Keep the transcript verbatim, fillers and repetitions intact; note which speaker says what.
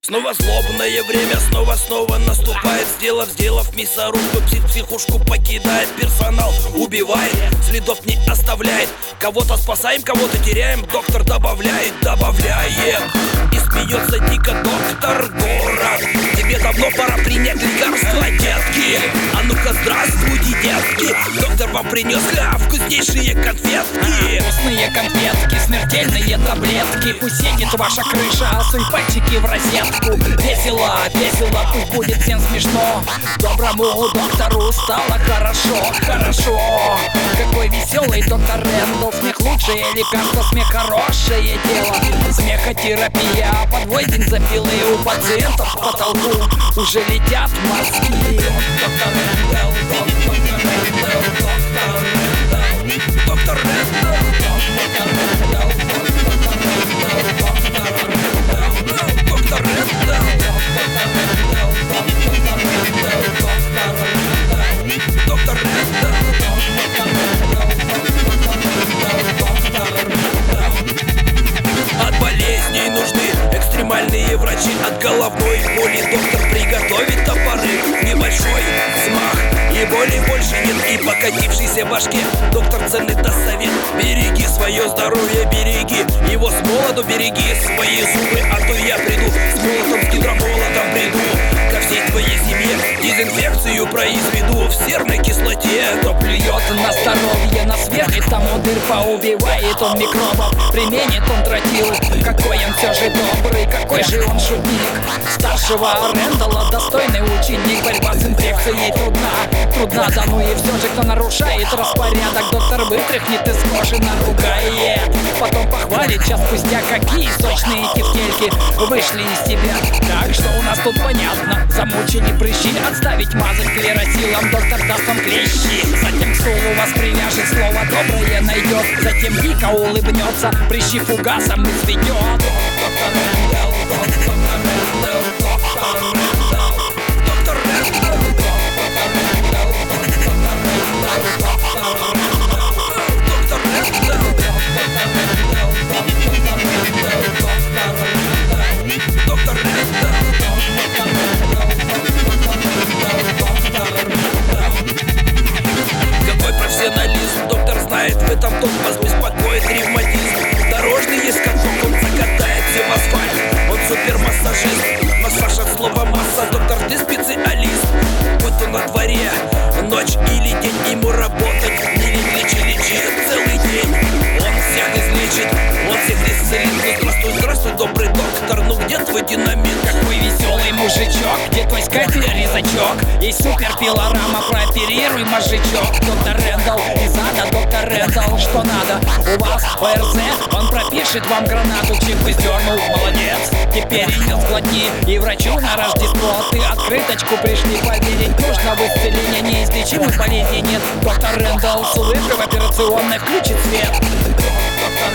Speaker 1: Снова злобное время, снова-снова наступает. Сделав, сделав мясорубку, псих психушку покидает. Персонал убивает, следов не оставляет. Кого-то спасаем, кого-то теряем. Доктор добавляет, добавляет. И смеется дико доктор Город. Тебе давно пора принять лекарства, детки. А ну-ка здравствуйте, детки. Доктор вам принес ля, вкуснейшие конфетки.
Speaker 2: Вкусные конфетки, смертельные таблетки. Пусть едет ваша крыша, а суй пальчики в розетку. Весело, весело, пусть будет всем смешно. Доброму доктору стало хорошо, хорошо. Какой веселый доктор Рэндалл. Смех лучшее лекарство, смех хорошее дело. Смехотерапия, подвой бензопилы. У пациентов по потолку уже летят мозги. Доктор Рэндалл, доктор Рэндалл, доктор Рэндалл, доктор Рэндалл, доктор Рэндалл. От болезней нужны экстремальные врачи. От головной боли доктор приготовит топоры. Небольшой взмах, и боли больше нет. И покатившейся башке доктор ценный даст совет. Береги свое здоровье, береги его с молоду, береги свои зубы. А то я приду с молотом, с гидромолотом приду ко всей твоей семье, дезинфекцию произведу в серной кислоте. Кто плюет на здоровье, на сверху, тому дыр поубивает он микробов. Применит он тротил, какой он все же добрый, какой же он шутник. Старшего Рэндалла достойный ученик. Борьба с инфекцией трудна, трудна, да ну и все же, кто нарушает распорядок, доктор вытряхнет из кожи, наругает. Потом похвалит час спустя, какие сочные тефтельки вышли из тебя. Так что у нас тут понятно, замучили прыщи, отставить мазать клеросилом, доктор даст вам клещи. Затем к стулу вас привяжет, слово доброе найдет. Затем дико улыбнется, прыщи фугасом и сведет. Доктор Рэндалл, доктор Рэндалл, доктор Рэндалл, доктор Рэндалл, доктор Рэндалл, доктор Рэндалл. Какой профессионализм, доктор знает, в этом тот вас беспокоит ревматизм. Дорожный есть каток, он закатает все в асфальт. Он супермассажист, массаж от слова масса. Доктор, ты специалист. Будь то на дворе ночь или день, ему работать не лечи, лечи целый день. Он всех излечит, он всех исцелит. Ну здравствуй, здравствуй, добрый доктор, ну где твой динамит? Какой веселый мужичок, где твой скальпель, резачок? Есть супер пилорама, прооперируй мозжечок. Доктор Рэндалл из ада, доктор Рэндалл, что надо? У вас ОРЗ, он пропишет вам гранату. Чип издернул, молодец, теперь ее сглотни. И врачу на Рождество ты открыточку пришли. Поверить нужно в исцеление неизлечимых болезней нет. Доктор Рэндалл с улыбкой в операционной включит свет. Доктор